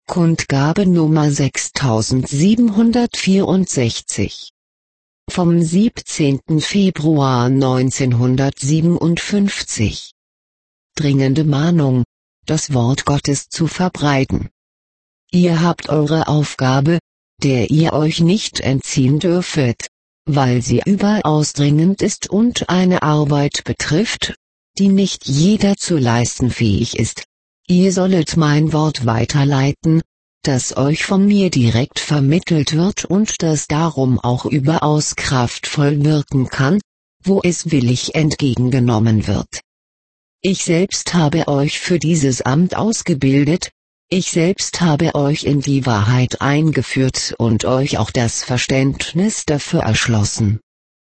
Kundgabe Nummer 6764. Vom 17. Februar 1957. Dringende Mahnung, das Wort Gottes zu verbreiten. Ihr habt eure Aufgabe, der ihr euch nicht entziehen dürfet, weil sie überaus dringend ist und eine Arbeit betrifft, die nicht jeder zu leisten fähig ist. Ihr sollet mein Wort weiterleiten, das euch von mir direkt vermittelt wird und das darum auch überaus kraftvoll wirken kann, wo es willig entgegengenommen wird. Ich selbst habe euch für dieses Amt ausgebildet, ich selbst habe euch in die Wahrheit eingeführt und euch auch das Verständnis dafür erschlossen.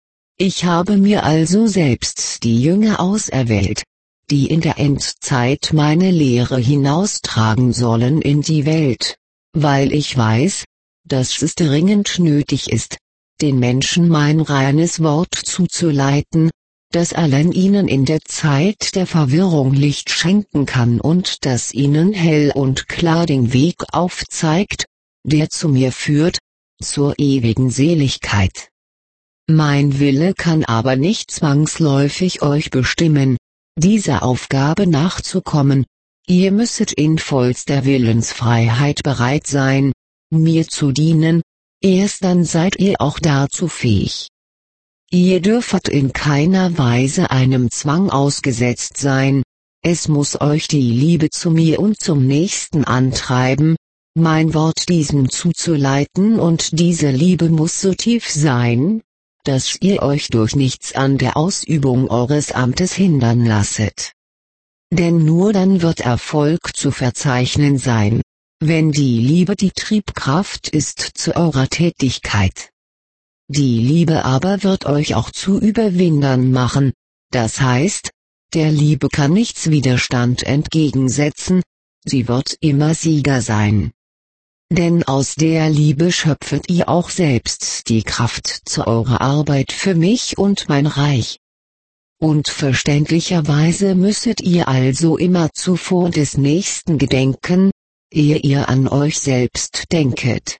Ich habe mir also selbst die Jünger auserwählt, die in der Endzeit meine Lehre hinaustragen sollen in die Welt, weil ich weiß, dass es dringend nötig ist, den Menschen mein reines Wort zuzuleiten, das allen ihnen in der Zeit der Verwirrung Licht schenken kann und das ihnen hell und klar den Weg aufzeigt, der zu mir führt, zur ewigen Seligkeit. Mein Wille kann aber nicht zwangsläufig euch bestimmen, dieser Aufgabe nachzukommen. Ihr müsset in vollster Willensfreiheit bereit sein, mir zu dienen, erst dann seid ihr auch dazu fähig. Ihr dürfet in keiner Weise einem Zwang ausgesetzt sein, es muss euch die Liebe zu mir und zum Nächsten antreiben, mein Wort diesem zuzuleiten und diese Liebe muss so tief sein, dass ihr euch durch nichts an der Ausübung eures Amtes hindern lasset. Denn nur dann wird Erfolg zu verzeichnen sein, wenn die Liebe die Triebkraft ist zu eurer Tätigkeit. Die Liebe aber wird euch auch zu Überwindern machen, das heißt, der Liebe kann nichts Widerstand entgegensetzen, sie wird immer Sieger sein. Denn aus der Liebe schöpfet ihr auch selbst die Kraft zu eurer Arbeit für mich und mein Reich. Und verständlicherweise müsset ihr also immer zuvor des Nächsten gedenken, ehe ihr an euch selbst denket.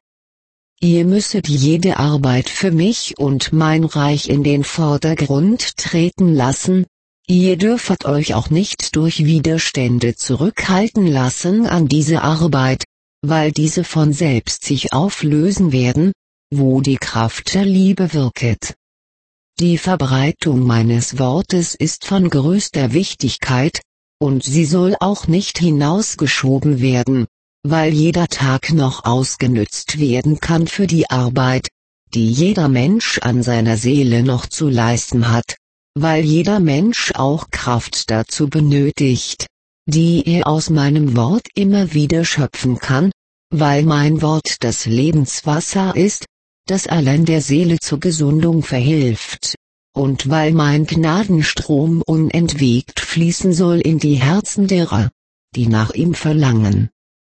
Ihr müsset jede Arbeit für mich und mein Reich in den Vordergrund treten lassen, ihr dürfet euch auch nicht durch Widerstände zurückhalten lassen an diese Arbeit, weil diese von selbst sich auflösen werden, wo die Kraft der Liebe wirket. Die Verbreitung meines Wortes ist von größter Wichtigkeit, und sie soll auch nicht hinausgeschoben werden, weil jeder Tag noch ausgenützt werden kann für die Arbeit, die jeder Mensch an seiner Seele noch zu leisten hat, weil jeder Mensch auch Kraft dazu benötigt, die er aus meinem Wort immer wieder schöpfen kann, weil mein Wort das Lebenswasser ist, das allen der Seele zur Gesundung verhilft, und weil mein Gnadenstrom unentwegt fließen soll in die Herzen derer, die nach ihm verlangen.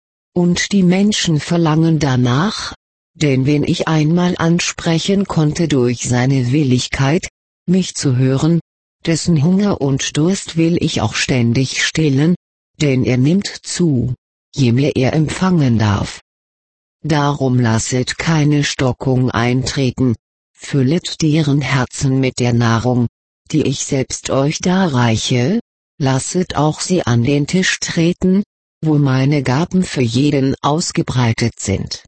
Und die Menschen verlangen danach, denn wen ich einmal ansprechen konnte durch seine Willigkeit, mich zu hören, dessen Hunger und Durst will ich auch ständig stillen, denn er nimmt zu, je mehr er empfangen darf. Darum lasset keine Stockung eintreten, füllet deren Herzen mit der Nahrung, die ich selbst euch darreiche, lasset auch sie an den Tisch treten, wo meine Gaben für jeden ausgebreitet sind.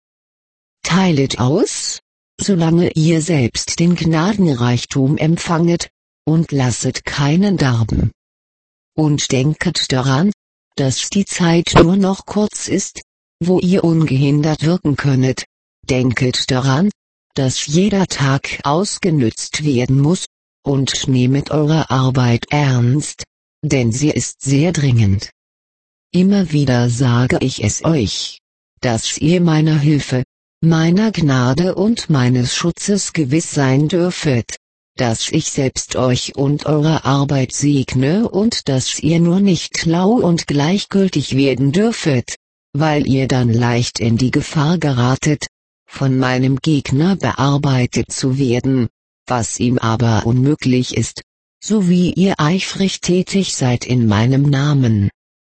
Teilet aus, solange ihr selbst den Gnadenreichtum empfanget, und lasset keinen darben. Und denket daran, dass die Zeit nur noch kurz ist, wo ihr ungehindert wirken könnet, denket daran, dass jeder Tag ausgenützt werden muss, und nehmet eure Arbeit ernst, denn sie ist sehr dringend. Immer wieder sage ich es euch, dass ihr meiner Hilfe, meiner Gnade und meines Schutzes gewiss sein dürfet, dass ich selbst euch und eure Arbeit segne und dass ihr nur nicht lau und gleichgültig werden dürfet, weil ihr dann leicht in die Gefahr geratet, von meinem Gegner bearbeitet zu werden, was ihm aber unmöglich ist, so wie ihr eifrig tätig seid in meinem Namen.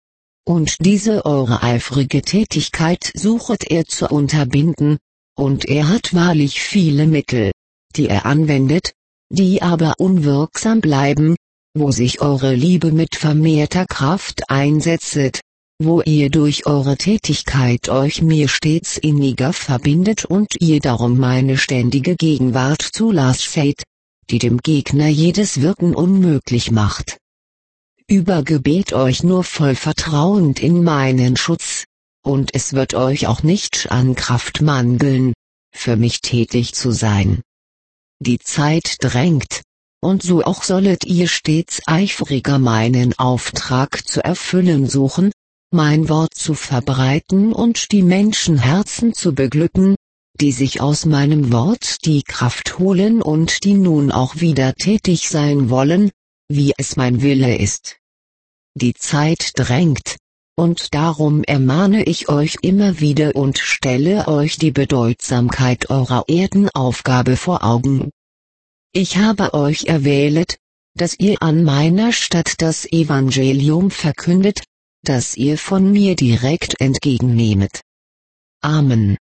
Und diese eure eifrige Tätigkeit suchet er zu unterbinden, und er hat wahrlich viele Mittel, die er anwendet, die aber unwirksam bleiben, wo sich eure Liebe mit vermehrter Kraft einsetzet, wo ihr durch eure Tätigkeit euch mir stets inniger verbindet und ihr darum meine ständige Gegenwart zulasset, die dem Gegner jedes Wirken unmöglich macht. Übergebet euch nur voll vertrauend in meinen Schutz, und es wird euch auch nicht an Kraft mangeln, für mich tätig zu sein. Die Zeit drängt, und so auch sollet ihr stets eifriger meinen Auftrag zu erfüllen suchen, mein Wort zu verbreiten und die Menschenherzen zu beglücken, die sich aus meinem Wort die Kraft holen und die nun auch wieder tätig sein wollen, wie es mein Wille ist. Die Zeit drängt, und darum ermahne ich euch immer wieder und stelle euch die Bedeutsamkeit eurer Erdenaufgabe vor Augen. Ich habe euch erwählet, dass ihr an meiner Statt das Evangelium verkündet, das ihr von mir direkt entgegennehmet. Amen.